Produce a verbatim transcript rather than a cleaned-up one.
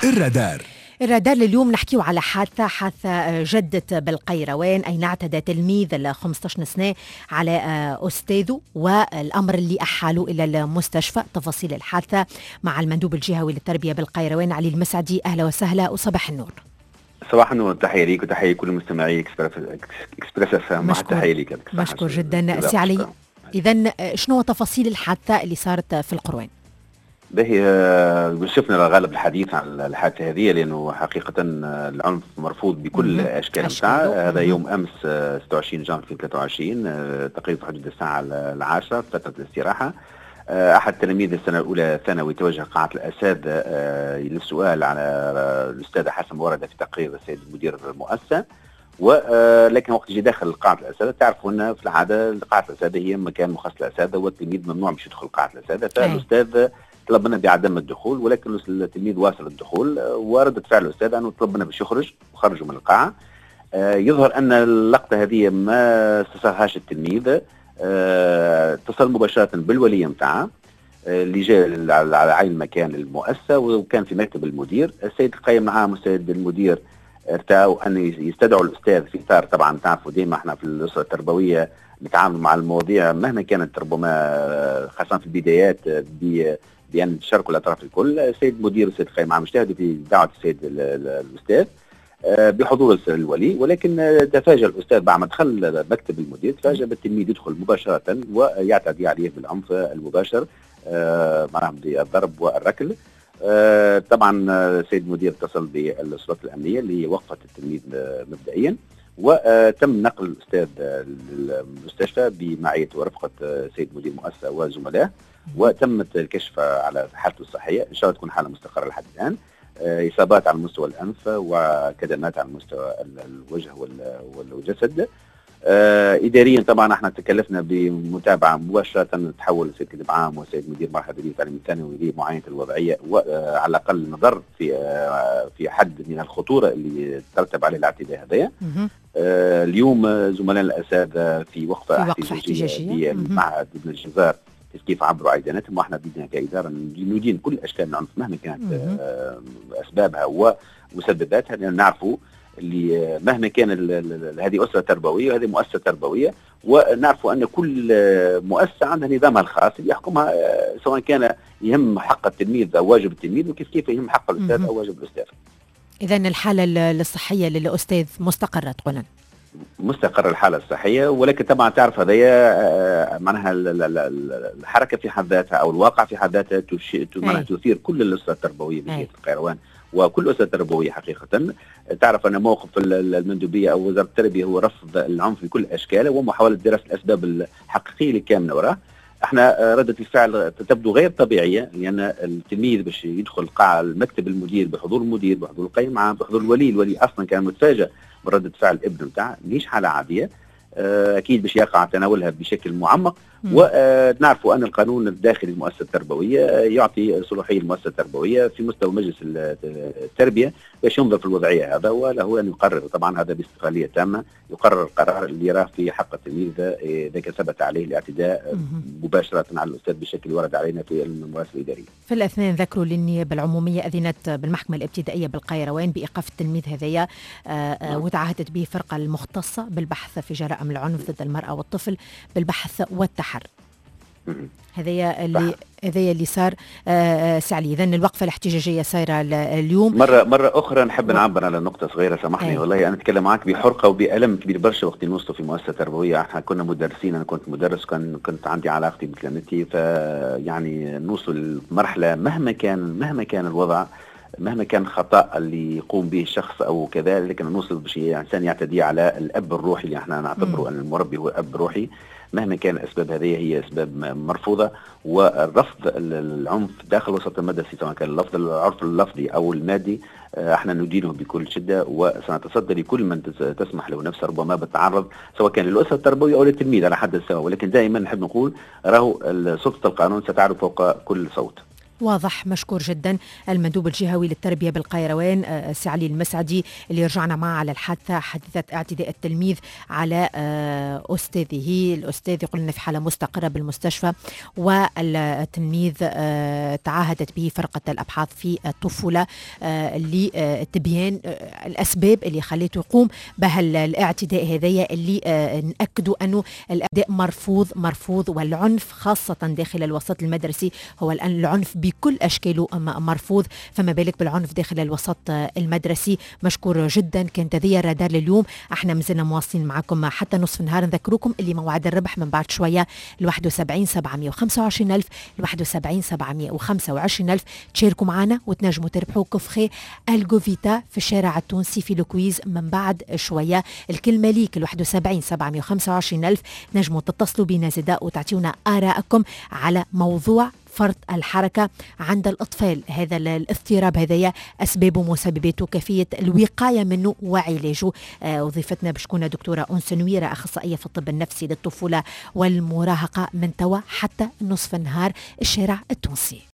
الرادار. الرادار اليوم نحكيو على حادثة حادثة جدت بالقيروان، أين اعتدى تلميذ ال خمسة عشر سنة على أستاذه والأمر اللي أحاله إلى المستشفى. تفاصيل الحادثة مع المندوب الجهوي للتربية بالقيروان علي المسعدي. أهلا وسهلا وصباح النور. صباح النور، تحية ليك وتحية كل مستمعي إكسبريس اف ام. تحية ليك. مشكور جدا سي علي. إذن شنو تفاصيل الحادثة اللي صارت في القروان؟ باهي شفنا غالب الحديث عن الحادثة هذه لأنه حقيقة العنف مرفوض بكل أشكال نتاعه. هذا يوم أمس ستة وعشرين جانفي ثلاثة وعشرين تقريبا في حدود الساعة العاشرة فترة الاستراحة. أحد تلاميذ السنة الأولى ثانوي توجه قاعة الأساتذة للسؤال على الأستاذة حسب ما ورد في تقرير السيد مدير المؤسسة، ولكن وقت جي داخل قاعة الأساتذة تعرفوا أن في العادة قاعة الأساتذة هي مكان مخصص للأساتذة والتلميذ ممنوع باش يدخل قاعة الأساتذة، فالأستاذ طلبنا بعدم الدخول ولكن التلميذ واصل الدخول، وردة فعل الأستاذ أنه طلبنا باش يخرج وخرجوا من القاعة. آه يظهر أن اللقطة هذه ما استصاغهاش التلميذ، آه اتصل مباشرة بالولي متاعه آه اللي جاء على عين المكان المؤسسة وكان في مكتب المدير. السيد القايم معاه السيد المدير ارتاوا أن يستدعوا الأستاذ في إطار، طبعا تعرفوا ديما احنا في الأسرة التربوية نتعامل مع المواضيع مهما كانت ربما خاصة في البدايات بأن تشاركوا الأطراف الكل. السيد المدير والسيد القايم معاه اجتهدوا في دعوة السيد الأستاذ بحضور الولي، ولكن تفاجأ الأستاذ بعد ما دخل مكتب المدير تفاجأ بالتلميذ يدخل مباشرة ويعتدي عليه بالعنف المباشر معناها بالضرب والركل. طبعا السيد المدير اتصل بالسلطات الأمنية اللي وقفت التلميذ مبدئيا، وتم نقل الأستاذ للمستشفى بمعية ورفقة سيد مدير المؤسسة وزملائه، وتمت الكشف على حالته الصحية، إن شاء الله تكون حالة مستقرة لحد الآن. إصابات على مستوى الأنف وكدمات على مستوى الوجه والجسد. إداريا طبعا احنا تكلفنا بمتابعة مباشرة تحول السيد كتب عام والسيد مدير مرحلة تدريب التعليم الثانوي لمعاينة الوضعية، وعلى الأقل نظر في في حد من الخطورة اللي ترتب عليه الاعتداء هذايا. آه اليوم زملاء الأساتذة في وقفة احتجاجية بالمعهد ابن الجزار كيف عبروا عيداناتهم، واحنا بدنا كإدارة ندين كل أشكال العنف مهما كانت آه أسبابها ومسبباتها، لأن نعرفوا اللي مهما كان هذه أسرة تربوية وهذه مؤسسة تربوية، ونعرفوا أن كل مؤسسة عندها نظامها الخاص اللي يحكمها، سواء كان يهم حق التلميذ أو واجب التلميذ وكيف كيف يهم حق الأستاذ أو واجب الأستاذ. إذن الحالة الصحية للأستاذ مستقرة تقولن؟ مستقر الحالة الصحية، ولكن طبعا تعرف هذايا معناها الحركة في حد ذاتها أو الواقع في حد ذاتها معناها تثير كل الأسرة التربوية في القيروان وكل أسرة تربوية. حقيقة تعرف أن موقف المندوبية أو وزارة التربية هو رفض العنف بكل أشكاله ومحاولة دراسة الأسباب الحقيقية اللي كان من وراه. احنا ردة الفعل تبدو غير طبيعية، لأن التلميذ باش يدخل قاعة المكتب المدير بحضور المدير بحضور القايم معاه بحضور الولي، الولي أصلا كان متفاجئ من ردة فعل الابن بتاعه، ليش حالة عادية أكيد باش يقع تناولها بشكل معمق. ونعرفوا أن القانون الداخلي للمؤسسة التربوية يعطي صلاحية المؤسسة التربوية في مستوى مجلس التربية باش ينظر في الوضعية هذا، وله أن يقرر. طبعا هذا باستقلالية تامة يقرر القرار اللي يراه في حق التلميذ إذا كان ثبت عليه الاعتداء مباشرة على الأستاذ بالشكل ورد علينا في الممارسة الإدارية. في الأثناء ذكروا للنيابة العمومية أذنت بالمحكمة الابتدائية بالقيروان بإيقاف التلميذ هذايا وتعهدت به فرقة المختصة بالبحث في جرائم العنف ضد المرأة والطفل بالبحث والتحري. هذايا اللي هذايا اللي صار سعلي. إذن الوقفة الاحتجاجية صايرة اليوم. مرة مرة أخرى نحب نعبر على نقطة صغيرة، سامحني والله أنا أتكلم معك بحرقة وبألم كبير برشا وقت نوصل في مؤسسة تربوية. احنا كنا مدرسين، أنا كنت مدرس، كان كنت عندي علاقتي بتلاميذتي، فيعني نوصل مرحلة مهما كان مهما كان الوضع مهما كان الخطأ اللي يقوم به الشخص أو كذا، لكن نوصل بشيء إنسان يعتدي على الأب الروحي اللي احنا نعتبره أن المربي هو أب روحي، مهما كان الأسباب هذه هي أسباب مرفوضة. والرفض العنف داخل وسط المدرسة سواء كان اللفظ العرف اللفظي أو المادي احنا ندينه بكل شدة، وسنتصدى لكل من تسمح له نفسه ربما بالتعرض سواء كان للأسرة التربوية أو للتلميذ على حد السواء، ولكن دائما نحب نقول راهو سلطة القانون ستعرف فوق كل صوت. واضح، مشكور جدا. المندوب الجهوي للتربية بالقيروان سي علي المسعدي اللي رجعنا معه على الحادثة، حادثة اعتداء التلميذ على أستاذه. الأستاذ يقول لنا في حالة مستقرة بالمستشفى، والتلميذ تعاهدت به فرقة الأبحاث في الطفولة لتبيان الأسباب اللي خليته يقوم بها الاعتداء هذايا، اللي نأكدوا أنه الأداء مرفوض مرفوض والعنف خاصة داخل الوسط المدرسي هو الآن العنف بكل أشكاله مرفوض، فما بالك بالعنف داخل الوسط المدرسي. مشكور جدا. كانت هذه الرادار لليوم، احنا مازلنا مواصلين معكم حتى نصف النهار. نذكركم اللي موعد الربح من بعد شوية الواحد وسبعين سبعمية وخمسة وعشرين ألف، الواحد وسبعين سبعمية وخمسة وعشرين ألف. تشاركوا معنا وتنجموا تربحوا كوفخي الجوفيتا في الشارع التونسي في الكويز من بعد شوية. الكلمة ليك الواحد وسبعين سبعمية وخمسة وعشرين ألف. نجموا تتصلوا بنا زداء وتعطيونا آراءكم على موضوع فرط الحركة عند الأطفال. هذا الاضطراب هذايا أسبابه ومسبباته، كيفية الوقاية منه وعلاجه. آه وظيفتنا بشكونا دكتورة أنس نويرة، أخصائية في الطب النفسي للطفولة والمراهقة، من توا حتى نصف النهار الشارع التونسي.